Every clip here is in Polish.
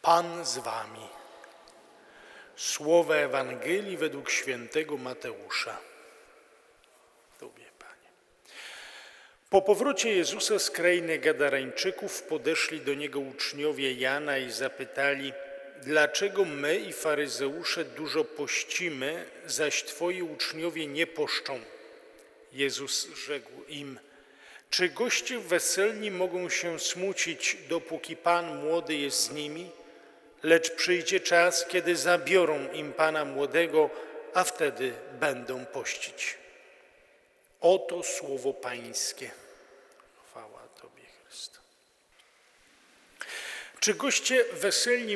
Pan z wami. Słowa Ewangelii według świętego Mateusza. Tobie, Panie. Po powrocie Jezusa z krainy Gadarańczyków podeszli do Niego uczniowie Jana i zapytali: dlaczego my i faryzeusze dużo pościmy, zaś Twoi uczniowie nie poszczą? Jezus rzekł im: czy goście weselni mogą się smucić, dopóki Pan młody jest z nimi? Lecz przyjdzie czas, kiedy zabiorą im Pana młodego, a wtedy będą pościć. Oto słowo Pańskie. Chwała Tobie, Chryste. Czy goście weselni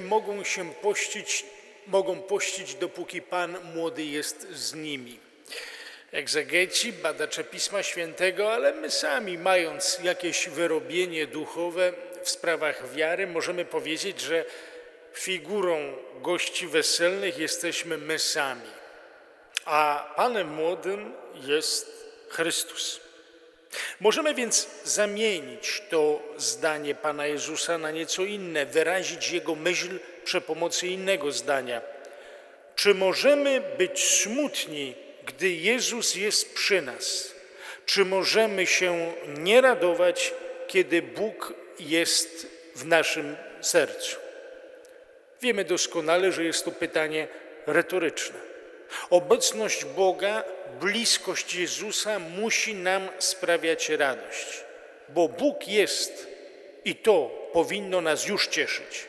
mogą pościć, dopóki Pan młody jest z nimi? Egzegeci, badacze Pisma Świętego, ale my sami, mając jakieś wyrobienie duchowe w sprawach wiary, możemy powiedzieć, że figurą gości weselnych jesteśmy my sami, a Panem młodym jest Chrystus. Możemy więc zamienić to zdanie Pana Jezusa na nieco inne, wyrazić Jego myśl przy pomocy innego zdania. Czy możemy być smutni, gdy Jezus jest przy nas? Czy możemy się nie radować, kiedy Bóg jest w naszym sercu? Wiemy doskonale, że jest to pytanie retoryczne. Obecność Boga, bliskość Jezusa musi nam sprawiać radość, bo Bóg jest i to powinno nas już cieszyć.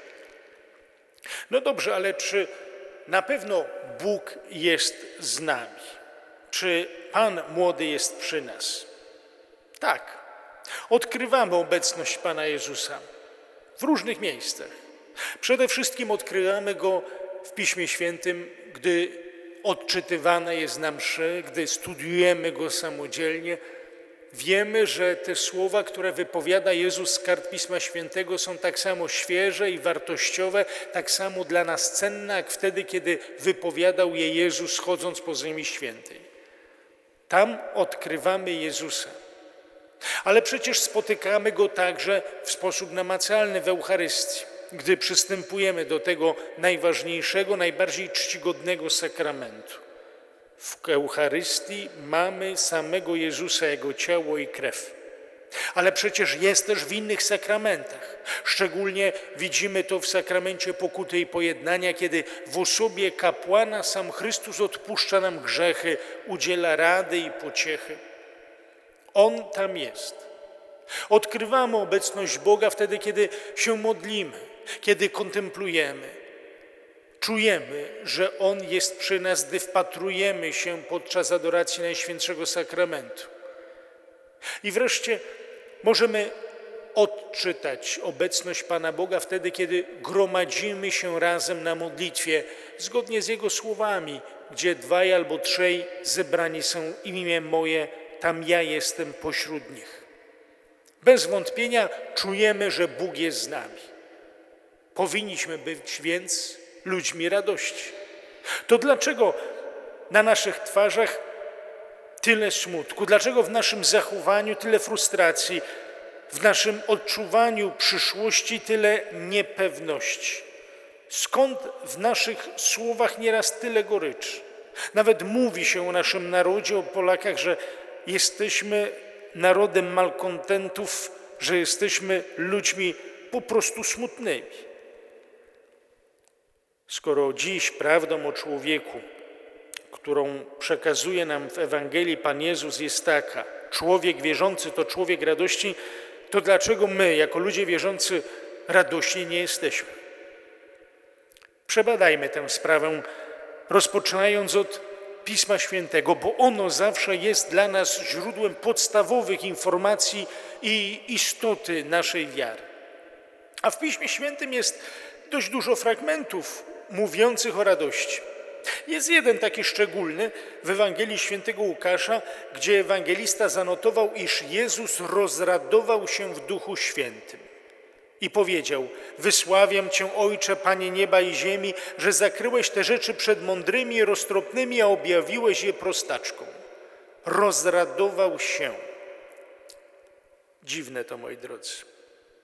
No dobrze, ale czy na pewno Bóg jest z nami? Czy Pan młody jest przy nas? Tak. Odkrywamy obecność Pana Jezusa w różnych miejscach. Przede wszystkim odkrywamy Go w Piśmie Świętym, gdy odczytywane jest na mszy, gdy studiujemy Go samodzielnie. Wiemy, że te słowa, które wypowiada Jezus z kart Pisma Świętego, są tak samo świeże i wartościowe, tak samo dla nas cenne, jak wtedy, kiedy wypowiadał je Jezus, chodząc po ziemi świętej. Tam odkrywamy Jezusa. Ale przecież spotykamy Go także w sposób namacalny w Eucharystii, gdy przystępujemy do tego najważniejszego, najbardziej czcigodnego sakramentu. W Eucharystii mamy samego Jezusa, Jego ciało i krew. Ale przecież jest też w innych sakramentach. Szczególnie widzimy to w sakramencie pokuty i pojednania, kiedy w osobie kapłana sam Chrystus odpuszcza nam grzechy, udziela rady i pociechy. On tam jest. Odkrywamy obecność Boga wtedy, kiedy się modlimy, kiedy kontemplujemy. Czujemy, że On jest przy nas, gdy wpatrujemy się podczas adoracji Najświętszego Sakramentu. I wreszcie możemy odczytać obecność Pana Boga wtedy, kiedy gromadzimy się razem na modlitwie, zgodnie z Jego słowami, gdzie 2 albo 3 zebrani są w imię moje, tam ja jestem pośród nich. Bez wątpienia czujemy, że Bóg jest z nami. Powinniśmy być więc ludźmi radości. To dlaczego na naszych twarzach tyle smutku? Dlaczego w naszym zachowaniu tyle frustracji? W naszym odczuwaniu przyszłości tyle niepewności? Skąd w naszych słowach nieraz tyle goryczy? Nawet mówi się o naszym narodzie, o Polakach, że jesteśmy narodem malkontentów, że jesteśmy ludźmi po prostu smutnymi. Skoro dziś prawdą o człowieku, którą przekazuje nam w Ewangelii Pan Jezus, jest taka: człowiek wierzący to człowiek radości, to dlaczego my, jako ludzie wierzący, radośni nie jesteśmy? Przebadajmy tę sprawę, rozpoczynając od Pisma Świętego, bo ono zawsze jest dla nas źródłem podstawowych informacji i istoty naszej wiary. A w Piśmie Świętym jest dość dużo fragmentów mówiących o radości. Jest jeden taki szczególny w Ewangelii Świętego Łukasza, gdzie ewangelista zanotował, iż Jezus rozradował się w Duchu Świętym i powiedział: wysławiam Cię, Ojcze, Panie nieba i ziemi, że zakryłeś te rzeczy przed mądrymi i roztropnymi, a objawiłeś je prostaczkom. Rozradował się. Dziwne to, moi drodzy.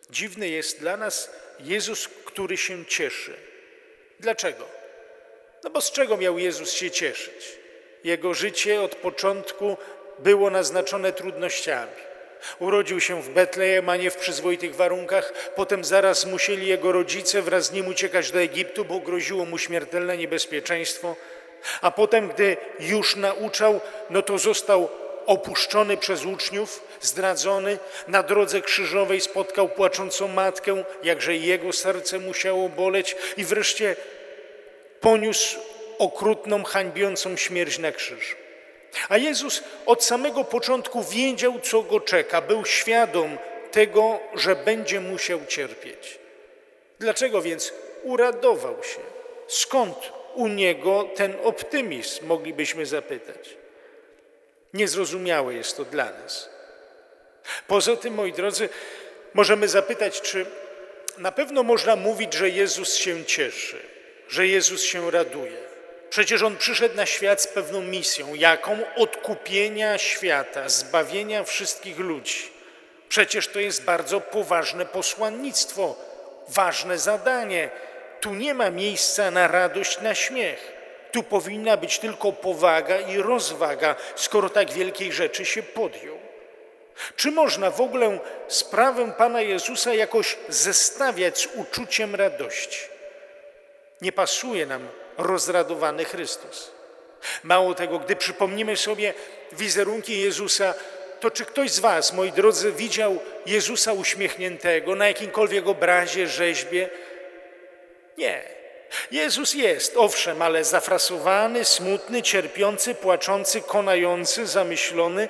Dziwny jest dla nas Jezus, który się cieszy. Dlaczego? No bo z czego miał Jezus się cieszyć? Jego życie od początku było naznaczone trudnościami. Urodził się w Betlejem, a nie w przyzwoitych warunkach. Potem zaraz musieli jego rodzice wraz z nim uciekać do Egiptu, bo groziło mu śmiertelne niebezpieczeństwo. A potem, gdy już nauczał, no to został opuszczony przez uczniów, zdradzony. Na drodze krzyżowej spotkał płaczącą matkę, jakże jego serce musiało boleć i wreszcie poniósł okrutną, hańbiącą śmierć na krzyżu. A Jezus od samego początku wiedział, co go czeka. Był świadom tego, że będzie musiał cierpieć. Dlaczego więc uradował się? Skąd u niego ten optymizm, moglibyśmy zapytać? Niezrozumiałe jest to dla nas. Poza tym, moi drodzy, możemy zapytać, czy na pewno można mówić, że Jezus się cieszy, że Jezus się raduje. Przecież On przyszedł na świat z pewną misją. Jaką? Odkupienia świata, zbawienia wszystkich ludzi. Przecież to jest bardzo poważne posłannictwo, ważne zadanie. Tu nie ma miejsca na radość, na śmiech. Tu powinna być tylko powaga i rozwaga, skoro tak wielkiej rzeczy się podjął. Czy można w ogóle sprawę Pana Jezusa jakoś zestawiać z uczuciem radości? Nie pasuje nam rozradowany Chrystus. Mało tego, gdy przypomnimy sobie wizerunki Jezusa, to czy ktoś z was, moi drodzy, widział Jezusa uśmiechniętego na jakimkolwiek obrazie, rzeźbie? Nie. Jezus jest, owszem, ale zafrasowany, smutny, cierpiący, płaczący, konający, zamyślony.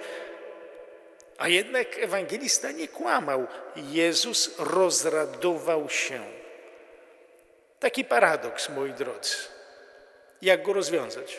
A jednak ewangelista nie kłamał. Jezus rozradował się. Taki paradoks, moi drodzy. Jak go rozwiązać?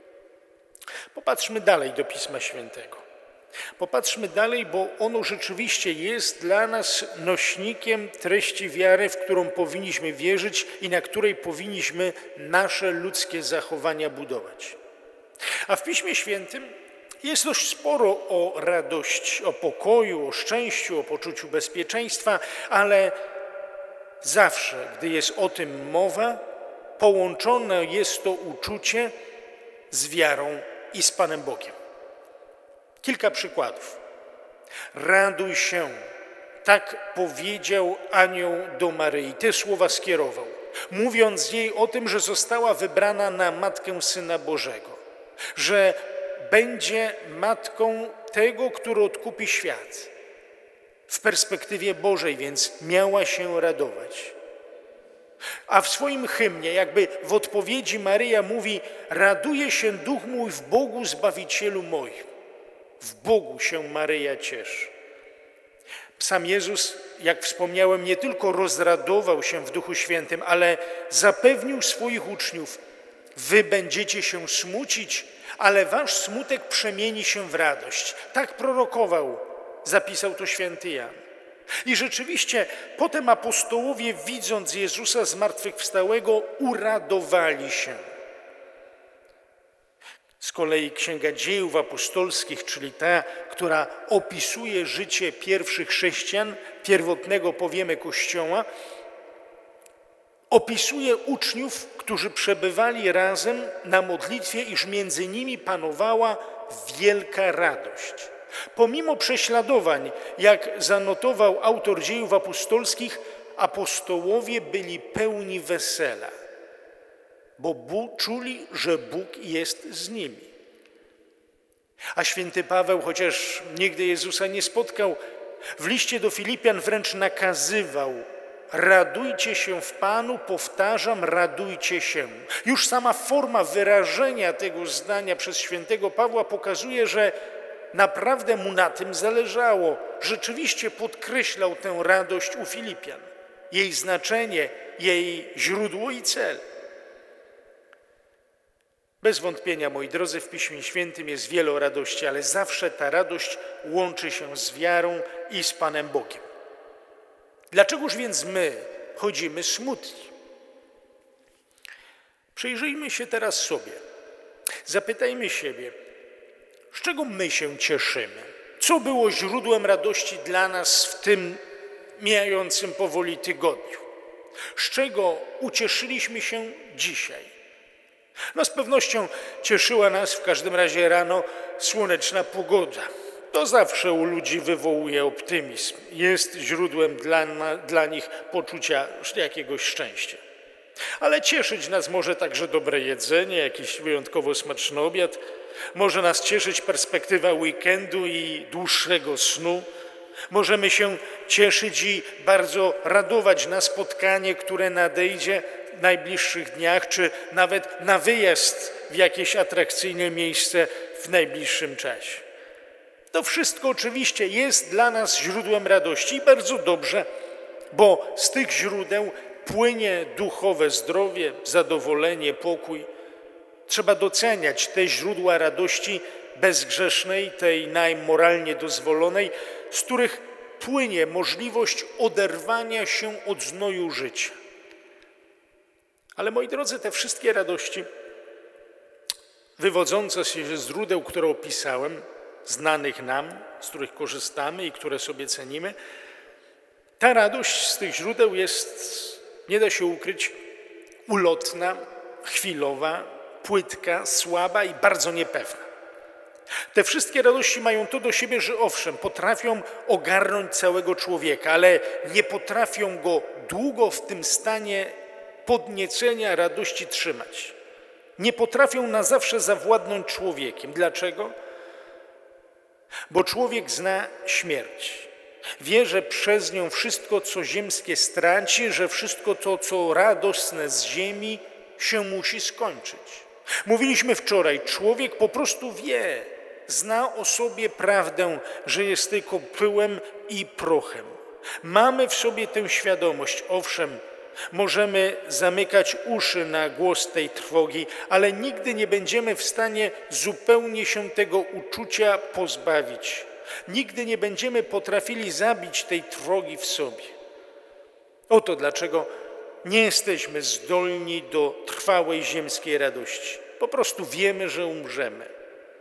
Popatrzmy dalej do Pisma Świętego. Popatrzmy dalej, bo ono rzeczywiście jest dla nas nośnikiem treści wiary, w którą powinniśmy wierzyć i na której powinniśmy nasze ludzkie zachowania budować. A w Piśmie Świętym jest dość sporo o radości, o pokoju, o szczęściu, o poczuciu bezpieczeństwa, ale zawsze, gdy jest o tym mowa, połączone jest to uczucie z wiarą i z Panem Bogiem. Kilka przykładów. Raduj się, tak powiedział anioł do Maryi. Te słowa skierował, mówiąc jej o tym, że została wybrana na Matkę Syna Bożego, że będzie matką tego, który odkupi świat. W perspektywie Bożej więc miała się radować. A w swoim hymnie, jakby w odpowiedzi Maryja mówi: raduje się duch mój w Bogu Zbawicielu moim. W Bogu się Maryja cieszy. Sam Jezus, jak wspomniałem, nie tylko rozradował się w Duchu Świętym, ale zapewnił swoich uczniów: wy będziecie się smucić, ale wasz smutek przemieni się w radość. Tak prorokował, zapisał to święty Jan. I rzeczywiście potem apostołowie, widząc Jezusa zmartwychwstałego, uradowali się. Z kolei Księga Dziejów Apostolskich, czyli ta, która opisuje życie pierwszych chrześcijan, pierwotnego, powiemy, Kościoła, opisuje uczniów, którzy przebywali razem na modlitwie, iż między nimi panowała wielka radość. Pomimo prześladowań, jak zanotował autor Dziejów Apostolskich, apostołowie byli pełni wesela, bo czuli, że Bóg jest z nimi. A święty Paweł, chociaż nigdy Jezusa nie spotkał, w liście do Filipian wręcz nakazywał: radujcie się w Panu, powtarzam, radujcie się. Już sama forma wyrażenia tego zdania przez świętego Pawła pokazuje, że naprawdę mu na tym zależało. Rzeczywiście podkreślał tę radość u Filipian, jej znaczenie, jej źródło i cel. Bez wątpienia, moi drodzy, w Piśmie Świętym jest wiele radości, ale zawsze ta radość łączy się z wiarą i z Panem Bogiem. Dlaczegoż więc my chodzimy smutni? Przyjrzyjmy się teraz sobie. Zapytajmy siebie, z czego my się cieszymy? Co było źródłem radości dla nas w tym mijającym powoli tygodniu. Z czego ucieszyliśmy się dzisiaj? No z pewnością cieszyła nas w każdym razie rano słoneczna pogoda. To zawsze u ludzi wywołuje optymizm. Jest źródłem dla nich poczucia jakiegoś szczęścia. Ale cieszyć nas może także dobre jedzenie, jakiś wyjątkowo smaczny obiad. Może nas cieszyć perspektywa weekendu i dłuższego snu. Możemy się cieszyć i bardzo radować na spotkanie, które nadejdzie w najbliższych dniach, czy nawet na wyjazd w jakieś atrakcyjne miejsce w najbliższym czasie. To wszystko oczywiście jest dla nas źródłem radości i bardzo dobrze, bo z tych źródeł płynie duchowe zdrowie, zadowolenie, pokój. Trzeba doceniać te źródła radości bezgrzesznej, tej najmoralnie dozwolonej, z których płynie możliwość oderwania się od znoju życia. Ale moi drodzy, te wszystkie radości wywodzące się ze źródeł, które opisałem, znanych nam, z których korzystamy i które sobie cenimy, ta radość z tych źródeł jest, nie da się ukryć, ulotna, chwilowa, płytka, słaba i bardzo niepewna. Te wszystkie radości mają to do siebie, że owszem, potrafią ogarnąć całego człowieka, ale nie potrafią go długo w tym stanie podniecenia, radości trzymać. Nie potrafią na zawsze zawładnąć człowiekiem. Dlaczego? Bo człowiek zna śmierć. Wie, że przez nią wszystko, co ziemskie, straci, że wszystko to, co radosne z ziemi, się musi skończyć. Mówiliśmy wczoraj, człowiek po prostu wie, zna o sobie prawdę, że jest tylko pyłem i prochem. Mamy w sobie tę świadomość, owszem, możemy zamykać uszy na głos tej trwogi, ale nigdy nie będziemy w stanie zupełnie się tego uczucia pozbawić. Nigdy nie będziemy potrafili zabić tej trwogi w sobie. Oto dlaczego nie jesteśmy zdolni do trwałej ziemskiej radości. Po prostu wiemy, że umrzemy.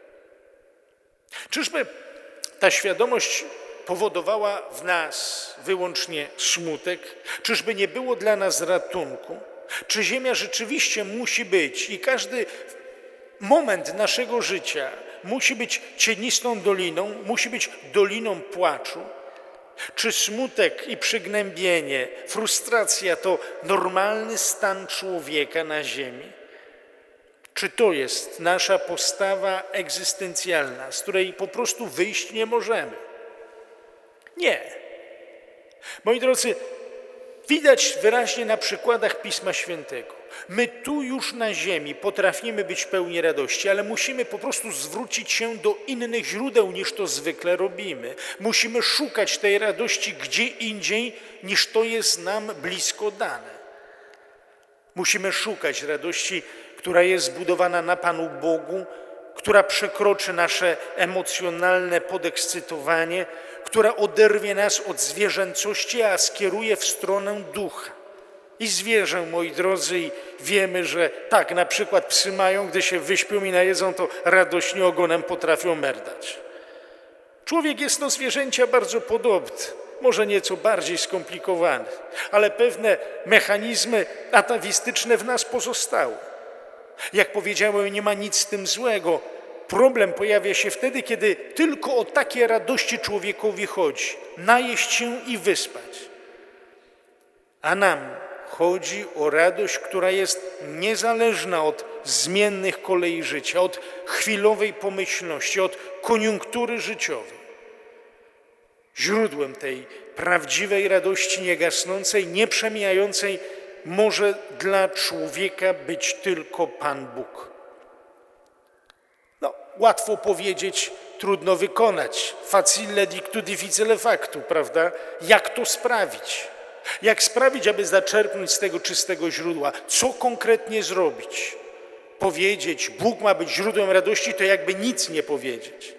Czyżby ta świadomość powodowała w nas wyłącznie smutek? Czyżby nie było dla nas ratunku? Czy ziemia rzeczywiście musi być i każdy moment naszego życia musi być cienistą doliną, musi być doliną płaczu? Czy smutek i przygnębienie, frustracja to normalny stan człowieka na ziemi? Czy to jest nasza postawa egzystencjalna, z której po prostu wyjść nie możemy? Nie. Moi drodzy, widać wyraźnie na przykładach Pisma Świętego. My tu już na ziemi potrafimy być pełni radości, ale musimy po prostu zwrócić się do innych źródeł, niż to zwykle robimy. Musimy szukać tej radości gdzie indziej, niż to jest nam blisko dane. Musimy szukać radości, która jest zbudowana na Panu Bogu, która przekroczy nasze emocjonalne podekscytowanie, która oderwie nas od zwierzęcości, a skieruje w stronę ducha. I zwierzę, moi drodzy, i wiemy, że tak, na przykład psy mają, gdy się wyśpią i najedzą, to radośnie ogonem potrafią merdać. Człowiek jest do zwierzęcia bardzo podobny, może nieco bardziej skomplikowany, ale pewne mechanizmy atawistyczne w nas pozostały. Jak powiedziałem, nie ma nic z tym złego. Problem pojawia się wtedy, kiedy tylko o takie radości człowiekowi chodzi. Najeść się i wyspać. A nam chodzi o radość, która jest niezależna od zmiennych kolei życia, od chwilowej pomyślności, od koniunktury życiowej. Źródłem tej prawdziwej radości niegasnącej, nieprzemijającej może dla człowieka być tylko Pan Bóg. No, łatwo powiedzieć, trudno wykonać. Facile dictu difficile factu, prawda? Jak to sprawić? Jak sprawić, aby zaczerpnąć z tego czystego źródła? Co konkretnie zrobić? Powiedzieć, Bóg ma być źródłem radości, to jakby nic nie powiedzieć.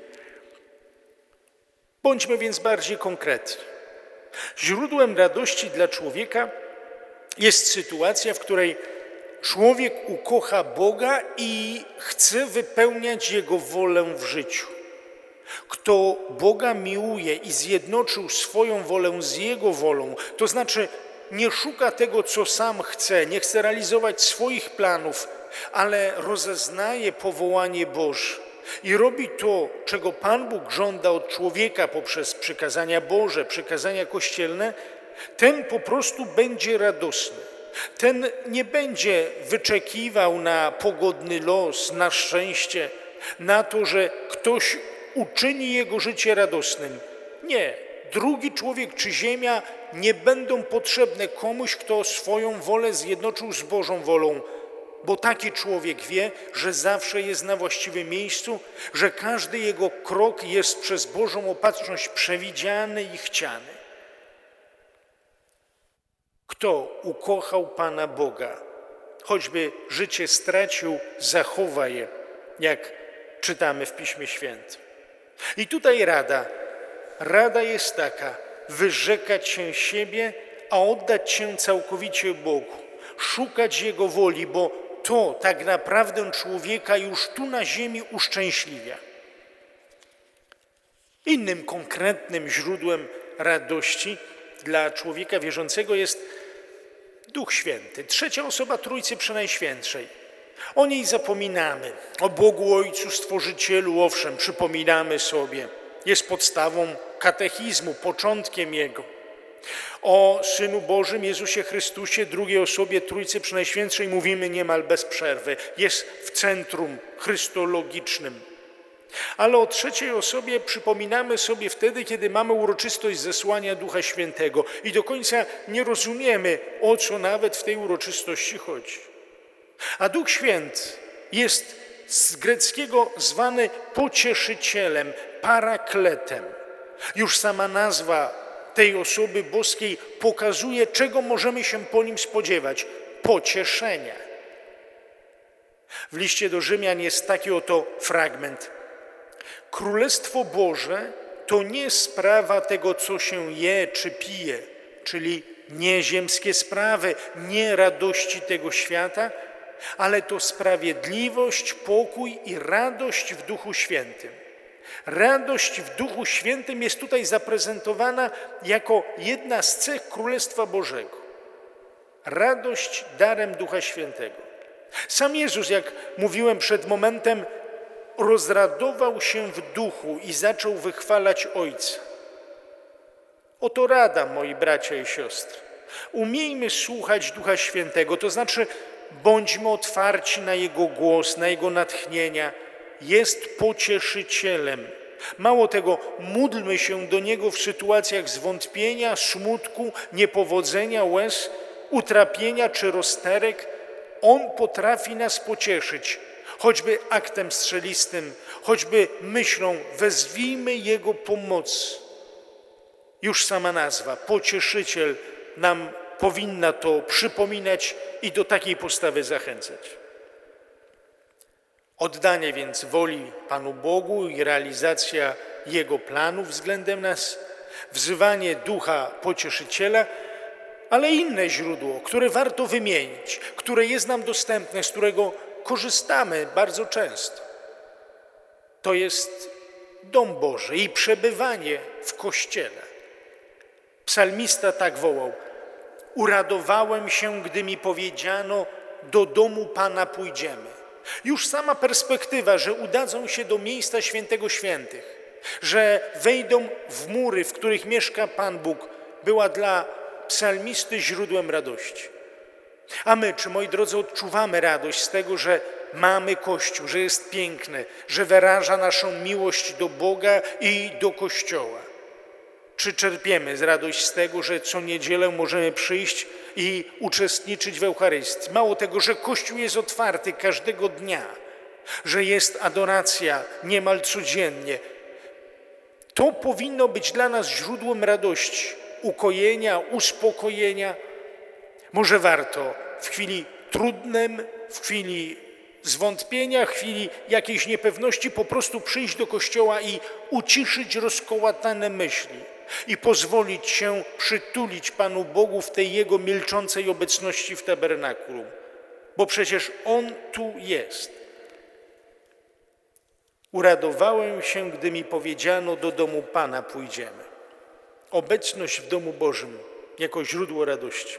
Bądźmy więc bardziej konkretni. Źródłem radości dla człowieka jest sytuacja, w której człowiek ukocha Boga i chce wypełniać Jego wolę w życiu. Kto Boga miłuje i zjednoczył swoją wolę z Jego wolą, to znaczy nie szuka tego, co sam chce, nie chce realizować swoich planów, ale rozeznaje powołanie Boże i robi to, czego Pan Bóg żąda od człowieka poprzez przykazania Boże, przykazania kościelne, ten po prostu będzie radosny. Ten nie będzie wyczekiwał na pogodny los, na szczęście, na to, że ktoś uczyni jego życie radosnym. Nie, drugi człowiek czy ziemia nie będą potrzebne komuś, kto swoją wolę zjednoczył z Bożą wolą, bo taki człowiek wie, że zawsze jest na właściwym miejscu, że każdy jego krok jest przez Bożą opatrzność przewidziany i chciany. Kto ukochał Pana Boga, choćby życie stracił, zachowa je, jak czytamy w Piśmie Świętym. I tutaj rada jest taka: wyrzekać się siebie, a oddać się całkowicie Bogu, szukać Jego woli, bo to tak naprawdę człowieka już tu na ziemi uszczęśliwia. Innym konkretnym źródłem radości dla człowieka wierzącego jest Duch Święty, trzecia osoba Trójcy Przenajświętszej. O niej zapominamy. O Bogu Ojcu Stworzycielu, owszem, przypominamy sobie. Jest podstawą katechizmu, początkiem Jego. O Synu Bożym Jezusie Chrystusie, drugiej osobie Trójcy Przenajświętszej mówimy niemal bez przerwy. Jest w centrum chrystologicznym. Ale o trzeciej osobie przypominamy sobie wtedy, kiedy mamy uroczystość zesłania Ducha Świętego i do końca nie rozumiemy, o co nawet w tej uroczystości chodzi. A Duch Święty jest z greckiego zwany pocieszycielem, parakletem. Już sama nazwa tej osoby boskiej pokazuje, czego możemy się po nim spodziewać. Pocieszenia. W liście do Rzymian jest taki oto fragment. Królestwo Boże to nie sprawa tego, co się je czy pije, czyli nie ziemskie sprawy, nie radości tego świata, ale to sprawiedliwość, pokój i radość w Duchu Świętym. Radość w Duchu Świętym jest tutaj zaprezentowana jako jedna z cech Królestwa Bożego. Radość darem Ducha Świętego. Sam Jezus, jak mówiłem przed momentem, rozradował się w duchu i zaczął wychwalać Ojca. Oto rada, moi bracia i siostry. Umiejmy słuchać Ducha Świętego, to znaczy bądźmy otwarci na Jego głos, na Jego natchnienia. Jest pocieszycielem. Mało tego, módlmy się do Niego w sytuacjach zwątpienia, smutku, niepowodzenia, łez, utrapienia czy rozterek. On potrafi nas pocieszyć, choćby aktem strzelistym, choćby myślą, wezwijmy Jego pomoc. Już sama nazwa, pocieszyciel, nam powinna to przypominać i do takiej postawy zachęcać. Oddanie więc woli Panu Bogu i realizacja Jego planów względem nas, wzywanie Ducha Pocieszyciela, ale inne źródło, które warto wymienić, które jest nam dostępne, z którego korzystamy bardzo często. To jest dom Boży i przebywanie w Kościele. Psalmista tak wołał: uradowałem się, gdy mi powiedziano, do domu Pana pójdziemy. Już sama perspektywa, że udadzą się do miejsca świętego świętych, że wejdą w mury, w których mieszka Pan Bóg, była dla psalmisty źródłem radości. A my, czy moi drodzy, odczuwamy radość z tego, że mamy Kościół, że jest piękny, że wyraża naszą miłość do Boga i do Kościoła? Czy czerpiemy radość z tego, że co niedzielę możemy przyjść i uczestniczyć w Eucharystii? Mało tego, że Kościół jest otwarty każdego dnia, że jest adoracja niemal codziennie. To powinno być dla nas źródłem radości, ukojenia, uspokojenia. Może warto w chwili trudnym, w chwili zwątpienia, w chwili jakiejś niepewności po prostu przyjść do Kościoła i uciszyć rozkołatane myśli i pozwolić się przytulić Panu Bogu w tej Jego milczącej obecności w tabernakulum, bo przecież On tu jest. Uradowałem się, gdy mi powiedziano, do domu Pana pójdziemy. Obecność w domu Bożym jako źródło radości.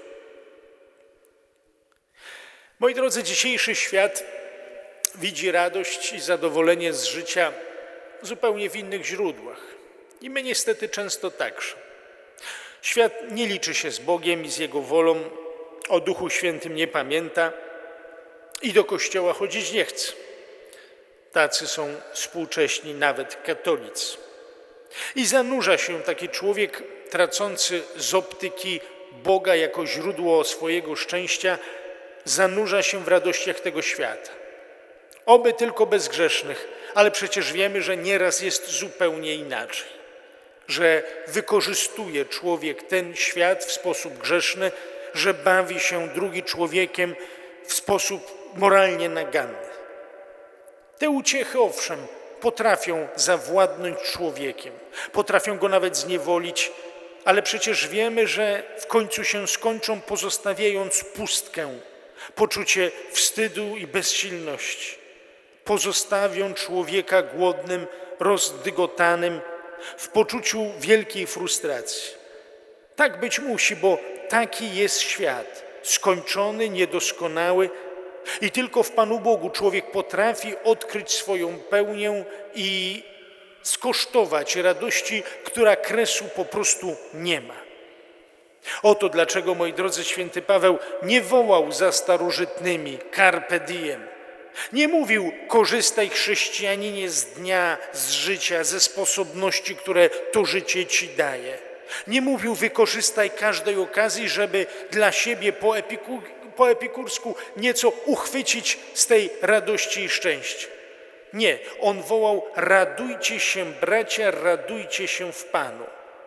Moi drodzy, dzisiejszy świat widzi radość i zadowolenie z życia zupełnie w innych źródłach. I my niestety często także. Świat nie liczy się z Bogiem i z Jego wolą, o Duchu Świętym nie pamięta i do kościoła chodzić nie chce. Tacy są współcześni nawet katolicy. I zanurza się taki człowiek tracący z optyki Boga jako źródło swojego szczęścia, zanurza się w radościach tego świata. Oby tylko bezgrzesznych, ale przecież wiemy, że nieraz jest zupełnie inaczej. Że wykorzystuje człowiek ten świat w sposób grzeszny, że bawi się drugi człowiekiem w sposób moralnie naganny. Te uciechy, owszem, potrafią zawładnąć człowiekiem, potrafią go nawet zniewolić, ale przecież wiemy, że w końcu się skończą, pozostawiając pustkę, poczucie wstydu i bezsilności. Pozostawią człowieka głodnym, rozdygotanym, w poczuciu wielkiej frustracji. Tak być musi, bo taki jest świat, skończony, niedoskonały i tylko w Panu Bogu człowiek potrafi odkryć swoją pełnię i skosztować radości, która kresu po prostu nie ma. Oto dlaczego, moi drodzy, święty Paweł nie wołał za starożytnymi carpe diem. Nie mówił: korzystaj, chrześcijaninie, z dnia, z życia, ze sposobności, które to życie ci daje. Nie mówił: wykorzystaj każdej okazji, żeby dla siebie po epikursku nieco uchwycić z tej radości i szczęścia. Nie, on wołał: radujcie się, bracia, radujcie się w Panu.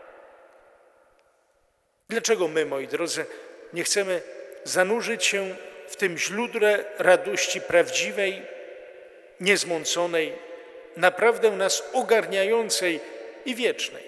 Dlaczego my, moi drodzy, nie chcemy zanurzyć się w tym źródle radości prawdziwej, niezmąconej, naprawdę nas ogarniającej i wiecznej?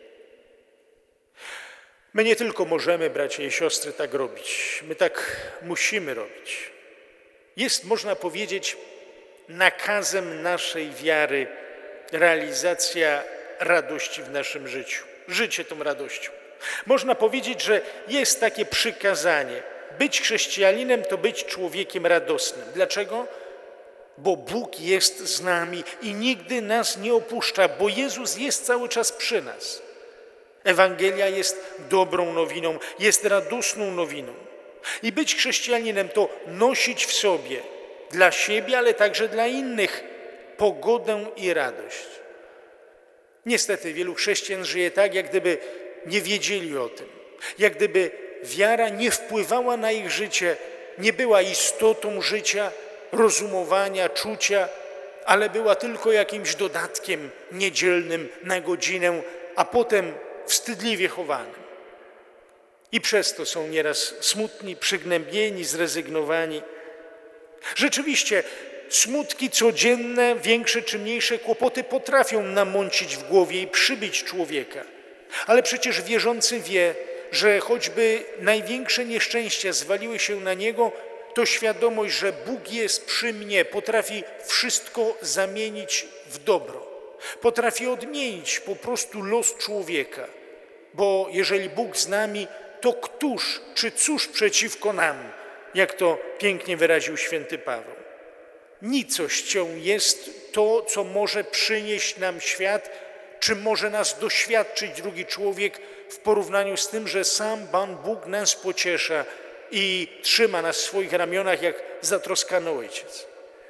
My nie tylko możemy, bracia i siostry, tak robić, my tak musimy robić. Jest, można powiedzieć, nakazem naszej wiary realizacja radości w naszym życiu, życie tą radością. Można powiedzieć, że jest takie przykazanie: być chrześcijaninem to być człowiekiem radosnym. Dlaczego? Bo Bóg jest z nami i nigdy nas nie opuszcza, bo Jezus jest cały czas przy nas. Ewangelia jest dobrą nowiną, jest radosną nowiną. I być chrześcijaninem to nosić w sobie dla siebie, ale także dla innych pogodę i radość. Niestety wielu chrześcijan żyje tak, jak gdyby nie wiedzieli o tym, jak gdyby wiara nie wpływała na ich życie, nie była istotą życia, rozumowania, czucia, ale była tylko jakimś dodatkiem niedzielnym na godzinę, a potem wstydliwie chowanym. I przez to są nieraz smutni, przygnębieni, zrezygnowani. Rzeczywiście smutki codzienne, większe czy mniejsze kłopoty potrafią namącić w głowie i przybić człowieka. Ale przecież wierzący wie, że choćby największe nieszczęścia zwaliły się na niego, to świadomość, że Bóg jest przy mnie, potrafi wszystko zamienić w dobro. Potrafi odmienić po prostu los człowieka. Bo jeżeli Bóg z nami, to któż czy cóż przeciwko nam, jak to pięknie wyraził święty Paweł. Nicością jest to, co może przynieść nam świat, czy może nas doświadczyć drugi człowiek w porównaniu z tym, że sam Pan Bóg nas pociesza i trzyma nas w swoich ramionach jak zatroskany ojciec.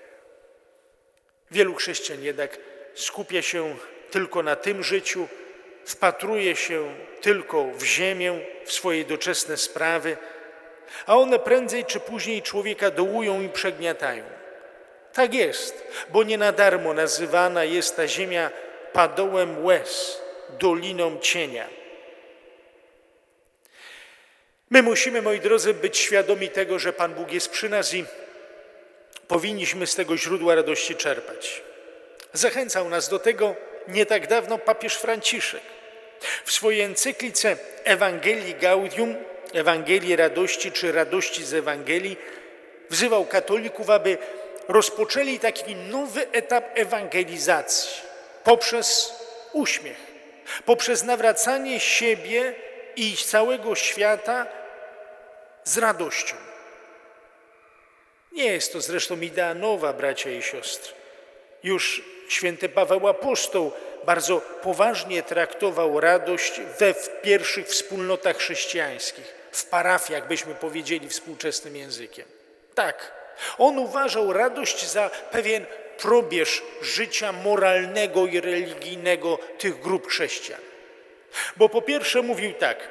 Wielu chrześcijan jednak skupia się tylko na tym życiu, wpatruje się tylko w ziemię, w swoje doczesne sprawy, a one prędzej czy później człowieka dołują i przegniatają. Tak jest, bo nie na darmo nazywana jest ta ziemia padołem łez, doliną cienia. My musimy, moi drodzy, być świadomi tego, że Pan Bóg jest przy nas i powinniśmy z tego źródła radości czerpać. Zachęcał nas do tego nie tak dawno papież Franciszek. W swojej encyklice Ewangelii Gaudium, Ewangelii Radości czy Radości z Ewangelii, wzywał katolików, aby rozpoczęli taki nowy etap ewangelizacji poprzez uśmiech, poprzez nawracanie siebie i całego świata z radością. Nie jest to zresztą idea nowa, bracia i siostry. Już święty Paweł Apostoł bardzo poważnie traktował radość we pierwszych wspólnotach chrześcijańskich, w parafiach, byśmy powiedzieli współczesnym językiem. Tak, on uważał radość za pewien probierz życia moralnego i religijnego tych grup chrześcijan. Bo po pierwsze mówił tak: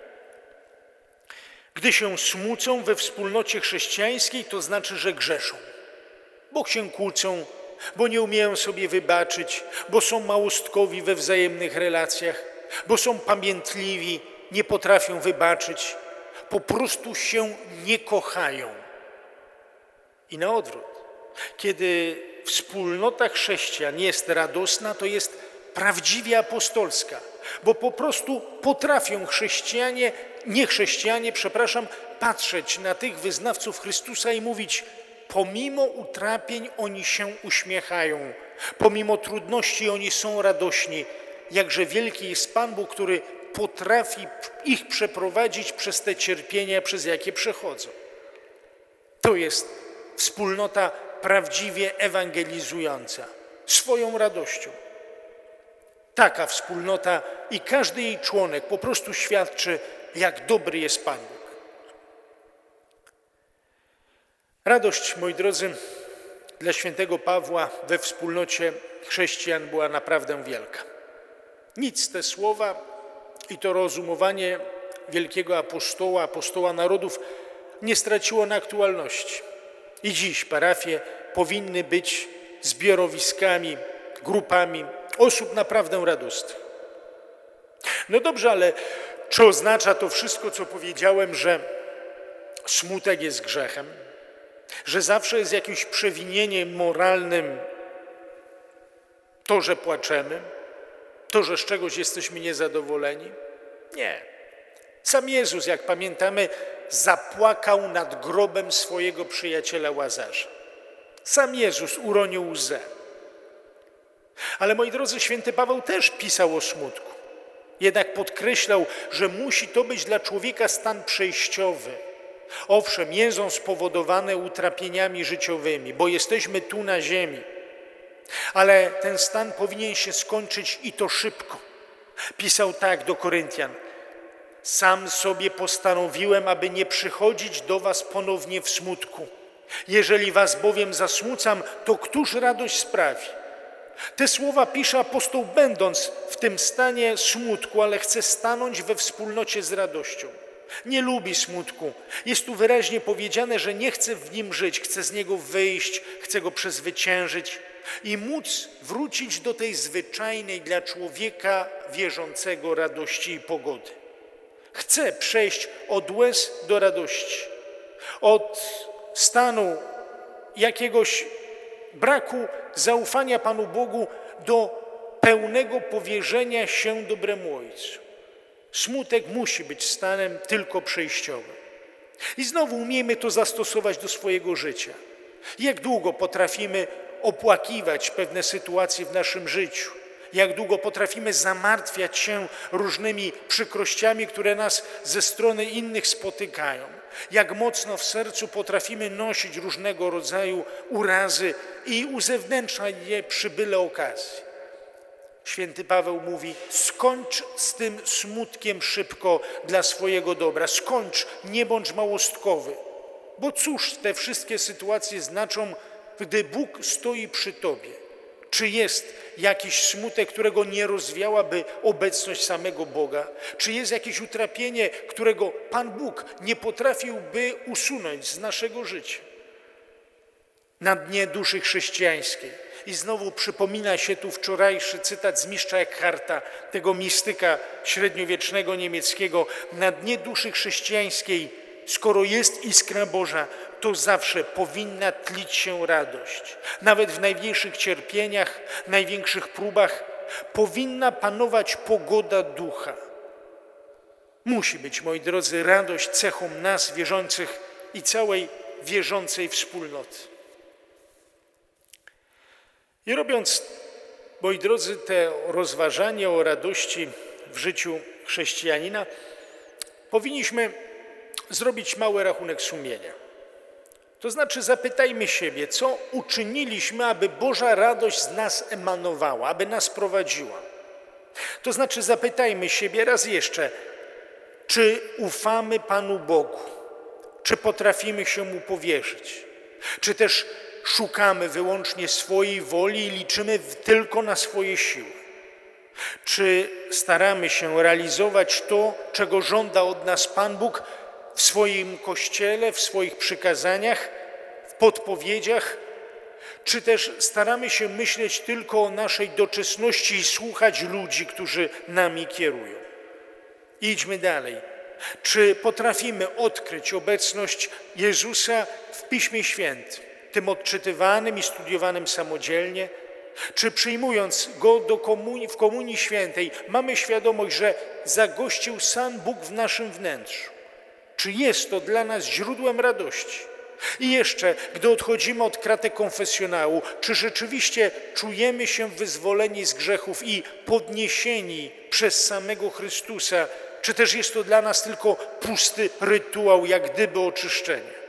gdy się smucą we wspólnocie chrześcijańskiej, to znaczy, że grzeszą, bo się kłócą, bo nie umieją sobie wybaczyć, bo są małostkowi we wzajemnych relacjach, bo są pamiętliwi, nie potrafią wybaczyć, po prostu się nie kochają. I na odwrót, kiedy wspólnota chrześcijan jest radosna, to jest prawdziwie apostolska, bo po prostu potrafią niechrześcijanie, patrzeć na tych wyznawców Chrystusa i mówić: pomimo utrapień oni się uśmiechają, pomimo trudności oni są radośni. Jakże wielki jest Pan Bóg, który potrafi ich przeprowadzić przez te cierpienia, przez jakie przechodzą. To jest wspólnota prawdziwie ewangelizująca swoją radością. Taka wspólnota i każdy jej członek po prostu świadczy, jak dobry jest Pan Bóg. Radość, moi drodzy, dla świętego Pawła we wspólnocie chrześcijan była naprawdę wielka. Nic te słowa i to rozumowanie wielkiego apostoła narodów nie straciło na aktualności. I dziś parafie powinny być zbiorowiskami, grupami osób naprawdę radosnych. No dobrze, ale czy oznacza to wszystko, co powiedziałem, że smutek jest grzechem? Że zawsze jest jakimś przewinieniem moralnym to, że płaczemy? To, że z czegoś jesteśmy niezadowoleni? Nie. Sam Jezus, jak pamiętamy, zapłakał nad grobem swojego przyjaciela Łazarza. Sam Jezus uronił łzę. Ale, moi drodzy, święty Paweł też pisał o smutku. Jednak podkreślał, że musi to być dla człowieka stan przejściowy. Owszem, jest on spowodowany utrapieniami życiowymi, bo jesteśmy tu na ziemi. Ale ten stan powinien się skończyć i to szybko. Pisał tak do Koryntian: sam sobie postanowiłem, aby nie przychodzić do was ponownie w smutku. Jeżeli was bowiem zasmucam, to któż radość sprawi? Te słowa pisze apostoł, będąc w tym stanie smutku, ale chce stanąć we wspólnocie z radością. Nie lubi smutku. Jest tu wyraźnie powiedziane, że nie chce w nim żyć, chce z niego wyjść, chce go przezwyciężyć i móc wrócić do tej zwyczajnej dla człowieka wierzącego radości i pogody. Chce przejść od łez do radości, od stanu jakiegoś braku zaufania Panu Bogu do pełnego powierzenia się dobremu Ojcu. Smutek musi być stanem tylko przejściowym. I znowu umiejmy to zastosować do swojego życia. Jak długo potrafimy opłakiwać pewne sytuacje w naszym życiu? Jak długo potrafimy zamartwiać się różnymi przykrościami, które nas ze strony innych spotykają? Jak mocno w sercu potrafimy nosić różnego rodzaju urazy i uzewnętrzniać je przy byle okazji? Święty Paweł mówi: skończ z tym smutkiem szybko dla swojego dobra. Skończ, nie bądź małostkowy. Bo cóż te wszystkie sytuacje znaczą, gdy Bóg stoi przy tobie? Czy jest jakiś smutek, którego nie rozwiałaby obecność samego Boga? Czy jest jakieś utrapienie, którego Pan Bóg nie potrafiłby usunąć z naszego życia? Na dnie duszy chrześcijańskiej. I znowu przypomina się tu wczorajszy cytat z mistrza Eckharta, tego mistyka średniowiecznego niemieckiego. Na dnie duszy chrześcijańskiej, skoro jest iskra Boża, to zawsze powinna tlić się radość. Nawet w największych cierpieniach, największych próbach powinna panować pogoda ducha. Musi być, moi drodzy, radość cechą nas wierzących i całej wierzącej wspólnoty. I robiąc, moi drodzy, te rozważanie o radości w życiu chrześcijanina, powinniśmy zrobić mały rachunek sumienia. To znaczy zapytajmy siebie, co uczyniliśmy, aby Boża radość z nas emanowała, aby nas prowadziła. To znaczy zapytajmy siebie raz jeszcze, czy ufamy Panu Bogu, czy potrafimy się Mu powierzyć, czy też szukamy wyłącznie swojej woli i liczymy tylko na swoje siły. Czy staramy się realizować to, czego żąda od nas Pan Bóg w swoim Kościele, w swoich przykazaniach, w podpowiedziach, czy też staramy się myśleć tylko o naszej doczesności i słuchać ludzi, którzy nami kierują. Idźmy dalej. Czy potrafimy odkryć obecność Jezusa w Piśmie Świętym, tym odczytywanym i studiowanym samodzielnie? Czy przyjmując Go w Komunii Świętej mamy świadomość, że zagościł sam Bóg w naszym wnętrzu? Czy jest to dla nas źródłem radości? I jeszcze, gdy odchodzimy od kratek konfesjonału, czy rzeczywiście czujemy się wyzwoleni z grzechów i podniesieni przez samego Chrystusa, czy też jest to dla nas tylko pusty rytuał, jak gdyby oczyszczenie?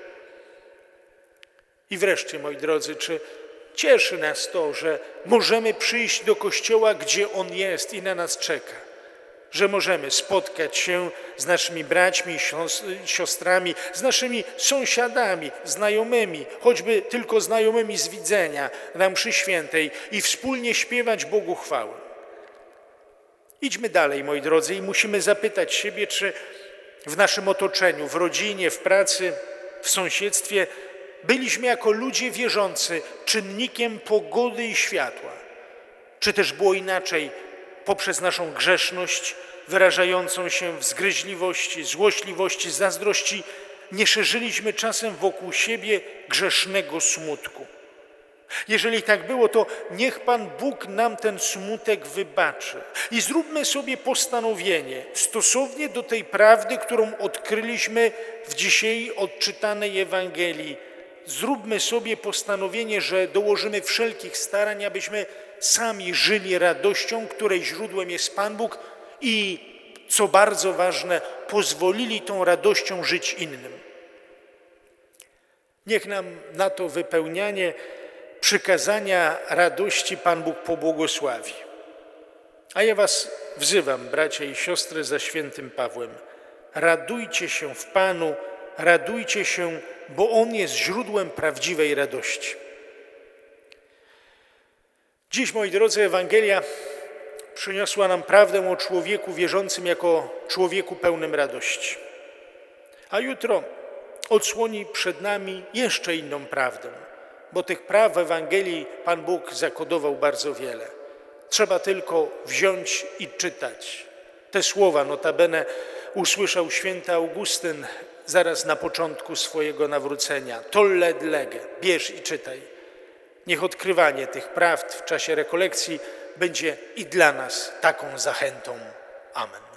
I wreszcie, moi drodzy, czy cieszy nas to, że możemy przyjść do Kościoła, gdzie On jest i na nas czeka? Że możemy spotkać się z naszymi braćmi i siostrami, z naszymi sąsiadami, znajomymi, choćby tylko znajomymi z widzenia na mszy świętej i wspólnie śpiewać Bogu chwałę. Idźmy dalej, moi drodzy, i musimy zapytać siebie, czy w naszym otoczeniu, w rodzinie, w pracy, w sąsiedztwie byliśmy jako ludzie wierzący czynnikiem pogody i światła. Czy też było inaczej, poprzez naszą grzeszność wyrażającą się w zgryźliwości, złośliwości, zazdrości, nie szerzyliśmy czasem wokół siebie grzesznego smutku. Jeżeli tak było, to niech Pan Bóg nam ten smutek wybaczy i zróbmy sobie postanowienie stosownie do tej prawdy, którą odkryliśmy w dzisiaj odczytanej Ewangelii. Zróbmy sobie postanowienie, że dołożymy wszelkich starań, abyśmy sami żyli radością, której źródłem jest Pan Bóg i, co bardzo ważne, pozwolili tą radością żyć innym. Niech nam na to wypełnianie przykazania radości Pan Bóg pobłogosławi. A ja was wzywam, bracia i siostry, za świętym Pawłem. Radujcie się w Panu, radujcie się, bo On jest źródłem prawdziwej radości. Dziś, moi drodzy, Ewangelia przyniosła nam prawdę o człowieku wierzącym jako człowieku pełnym radości. A jutro odsłoni przed nami jeszcze inną prawdę, bo tych praw w Ewangelii Pan Bóg zakodował bardzo wiele. Trzeba tylko wziąć i czytać. Te słowa notabene usłyszał święty Augustyn zaraz na początku swojego nawrócenia. Tolle lege, bierz i czytaj. Niech odkrywanie tych prawd w czasie rekolekcji będzie i dla nas taką zachętą. Amen.